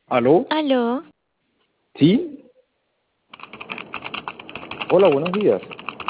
¿Aló? Aló, ¿Sí? Hola, buenos días.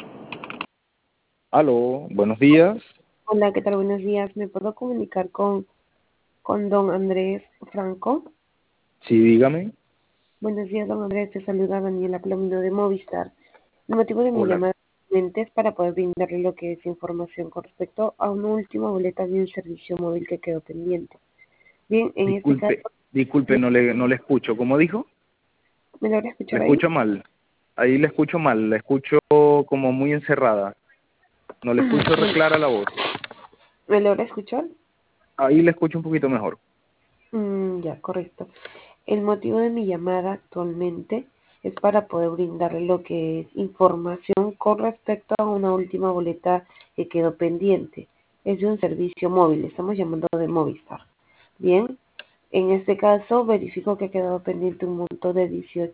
¿Aló? Buenos días. Hola, ¿qué tal? Buenos días. ¿Me puedo comunicar con don Andrés Franco? Sí, dígame. Buenos días, don Andrés. Te saluda Daniela Plomino de Movistar. El motivo de mi Hola. llamada es para poder brindarle lo que es información con respecto a una última boleta de un servicio móvil que quedó pendiente. Bien, en este caso, Disculpe, no le escucho. ¿Cómo dijo? ¿me logra Le escuchar ahí? escucho mal. Ahí le escucho mal. Le escucho como muy encerrada. No le escucho clara la voz. ¿Me logra escuchar? Ahí le escucho un poquito mejor. Ya, correcto. El motivo de mi llamada actualmente es para poder brindarle lo que es información con respecto a una última boleta que quedó pendiente. Es de un servicio móvil, estamos llamando de Movistar. Bien, en este caso verifico que ha quedado pendiente un monto de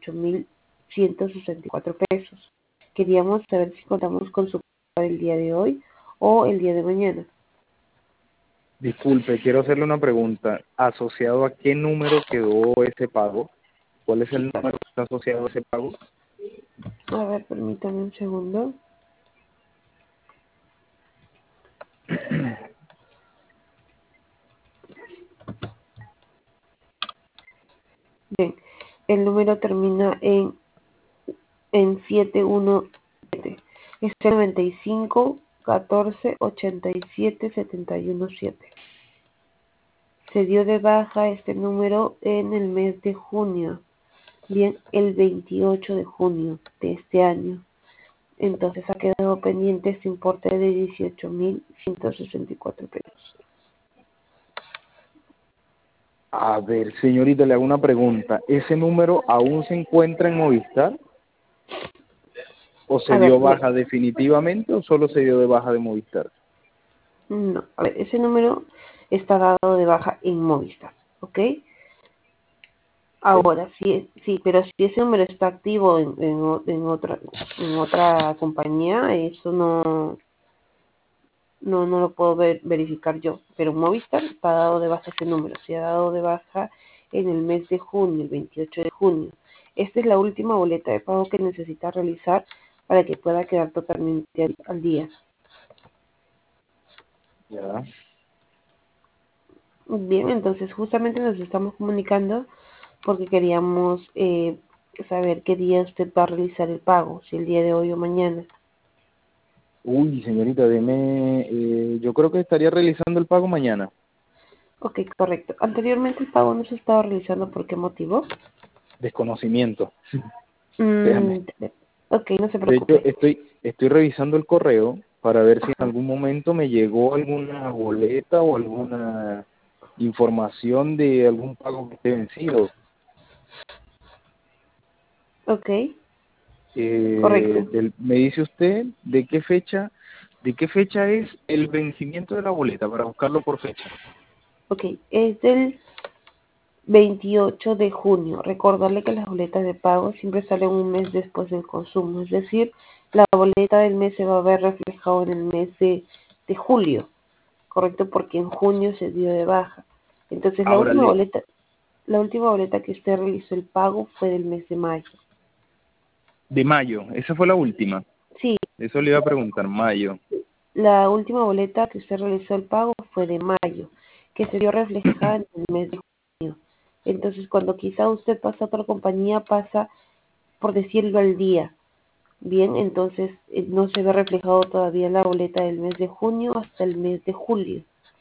18.164 pesos. Queríamos saber si contamos con su pago el día de hoy o el día de mañana. Disculpe, quiero hacerle una pregunta. ¿Asociado a qué número quedó ese pago? ¿Cuál es el Sí, claro. número que está asociado a ese pago? A ver, permítame un segundo. Bien, el número termina en 717. Es el 95 14 87 71 7. Se dio de baja este número en el mes de junio. Bien, el 28 de junio de este año. Entonces ha quedado pendiente este importe de 18.164 pesos. A ver, señorita, le hago una pregunta. ¿Ese número aún se encuentra en Movistar? ¿O se A ver, dio baja definitivamente o solo se dio de baja de Movistar? no, a ver, ese número está dado de baja en Movistar, ¿ok? Sí. Ahora, sí, pero si ese número está activo en otra compañía, eso no lo puedo verificar yo. Pero Movistar está dado de baja ese número. Se ha dado de baja en el mes de junio, el 28 de junio. Esta es la última boleta de pago que necesita realizar para que pueda quedar totalmente al día. Ya. Bien, entonces justamente nos estamos comunicando porque queríamos saber qué día usted va a realizar el pago, si el día de hoy o mañana. Uy, señorita, yo creo que estaría realizando el pago mañana. Ok, correcto. Anteriormente el pago no se estaba realizando, ¿por qué motivo? Desconocimiento. Mm, Déjame. ok, no se De hecho, preocupe. estoy revisando el correo para ver si en algún momento me llegó alguna boleta o alguna información de algún pago que esté vencido. Ok, correcto. Me dice usted de qué fecha es el vencimiento de la boleta para buscarlo por fecha. Ok, es del 28 de junio. Recordarle que las boletas de pago siempre salen un mes después del consumo. Es decir, la boleta del mes se va a ver reflejado en el mes de julio. Correcto, porque en junio se dio de baja. Entonces Ahora le, la última boleta que usted realizó el pago fue del mes de mayo. de mayo, esa fue la última. Sí, Eso le iba a preguntar, mayo. la última boleta que usted realizó el pago fue de mayo, que se vio reflejada en el mes de junio. Entonces, cuando quizá usted pasa a otra compañía, pasa, por decirlo, al día. Bien, entonces no se ve reflejado todavía la boleta del mes de junio hasta el mes de julio.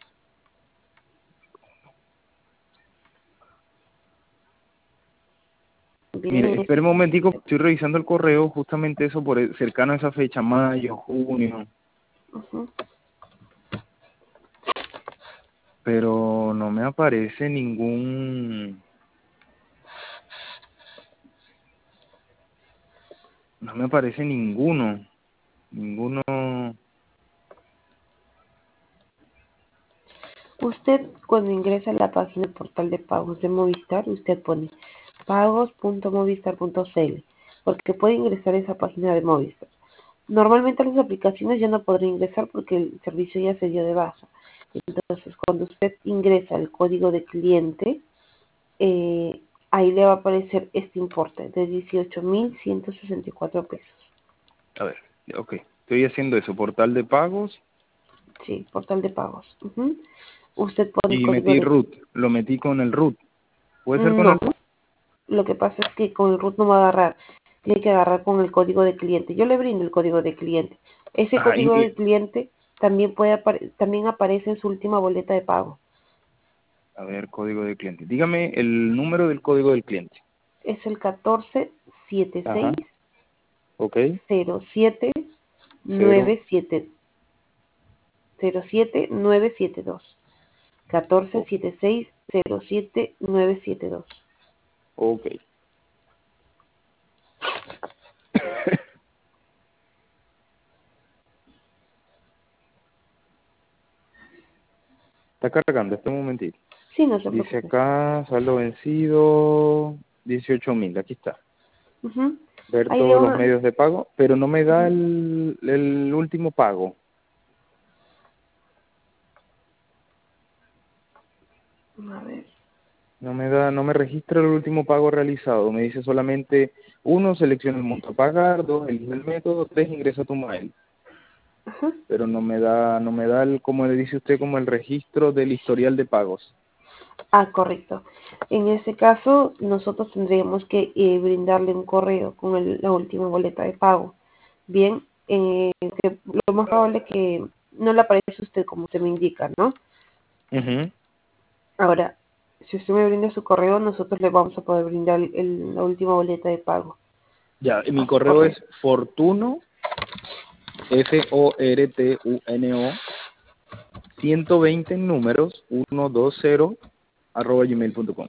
Bien, Mire, espere un momentico, estoy revisando el correo, justamente eso cercano a esa fecha, mayo, junio, ujú. pero no me aparece ninguno. Usted cuando ingresa a la página portal de pagos de Movistar, usted pone pagos.movistar.cl, porque puede ingresar a esa página de Movistar. Normalmente las aplicaciones ya no podrá ingresar porque el servicio ya se dio de baja. Entonces, cuando usted ingresa el código de cliente, ahí le va a aparecer este importe de 18.164 pesos. A ver, ok. Estoy haciendo eso, portal de pagos. Sí, portal de pagos. Usted pone el Y código metí de... root. Lo metí con el root. ¿Puede ser con No, el root? lo que pasa es que con el root no va a agarrar. Tiene que agarrar con el código de cliente. Yo le brindo el código de cliente. Ese Ah, código de cliente también también aparece en su última boleta de pago. a ver, código de cliente. Dígame el número del código del cliente. Es el 14 76 Ajá, ok. 07 Cero. 97 07 972. 14 Oh, 76 07 972. ok. Está cargando, este momentito. Sí, no se Dice preocupe. acá, saldo vencido, 18.000. Aquí está. Ujú. Ver Ahí le todos los van medios de pago, pero no me da ujú. el último pago. A ver. No me registra el último pago realizado. Me dice solamente, uno, selecciona el monto a pagar, dos, elige el método, tres, ingresa tu mail. Ajá. Pero no me da el, como le dice usted, como el registro del historial de pagos. Ah, correcto. En ese caso, nosotros tendríamos que brindarle un correo con la última boleta de pago. Bien, que lo más probable es que no le aparece a usted como usted me indica, ¿no? Ujú. Ahora, si usted me brinda su correo, nosotros le vamos a poder brindar la última boleta de pago Ya, mi a su correo es correo. fortuno, Fortuno, 120 en números, 120, @gmail.com.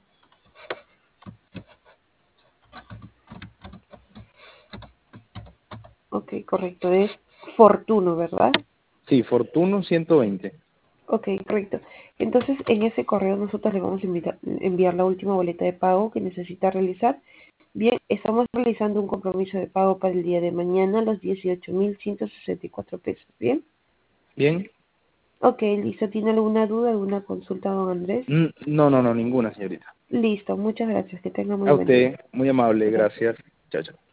Ok, correcto. Es Fortuno, ¿verdad? Sí, Fortuno 120. Ok, correcto. Entonces, en ese correo nosotros le vamos a enviar la última boleta de pago que necesita realizar. Bien, estamos realizando un compromiso de pago para el día de mañana, los 18.164 pesos. Bien. ¿Bien? Ok, listo. ¿Tiene alguna duda, alguna consulta, don Andrés? No, no, no, ninguna, señorita. Listo. Muchas gracias. Que tenga muy A buen día. usted, muy amable, Gracias. gracias. Chao, chao.